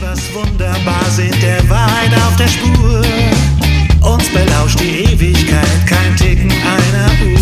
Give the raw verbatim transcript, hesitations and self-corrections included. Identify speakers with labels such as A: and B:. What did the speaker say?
A: äußerst wunderbar, sind der Wahrheit auf der Spur. Uns belauscht die Ewigkeit, kein Ticken einer Uhr.